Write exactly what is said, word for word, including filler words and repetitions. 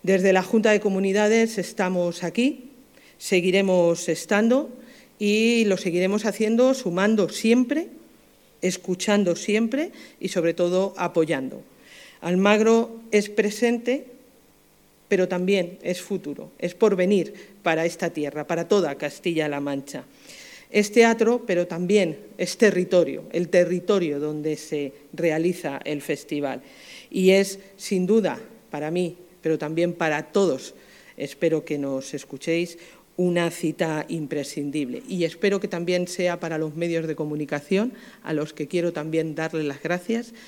Desde la Junta de Comunidades estamos aquí, seguiremos estando y lo seguiremos haciendo sumando siempre, escuchando siempre y, sobre todo, apoyando. Almagro es presente, pero también es futuro, es porvenir para esta tierra, para toda Castilla-La Mancha. Es teatro, pero también es territorio, el territorio donde se realiza el festival. Y es, sin duda, para mí, pero también para todos, espero que nos escuchéis, una cita imprescindible. Y espero que también sea para los medios de comunicación, a los que quiero también darles las gracias